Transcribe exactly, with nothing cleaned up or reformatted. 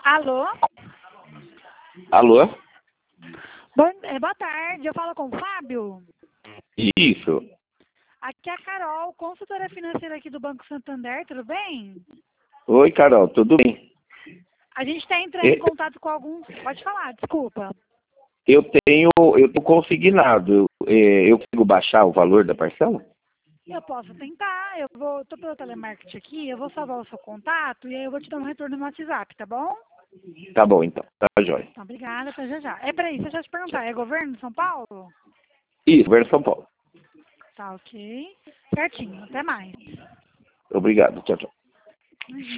Alô? Alô? Bom, é, boa tarde, eu falo com o Fábio. Isso. Aqui é a Carol, consultora financeira aqui do Banco Santander, tudo bem? Oi, Carol, tudo bem? A gente está entrando E- em contato com alguns... Pode falar, desculpa. Eu tenho, eu tô consignado. É, Eu consigo baixar o valor da parcela? Eu posso tentar, eu vou, tô pelo telemarketing aqui, eu vou salvar o seu contato e aí eu vou te dar um retorno no WhatsApp, tá bom? Tá bom, então. Tá jóia. Então, obrigada, até já já. É, peraí, deixa eu te perguntar, é governo de São Paulo? Isso, governo de São Paulo. Tá, ok. Certinho, até mais. Obrigado. Tchau, tchau. Imagina.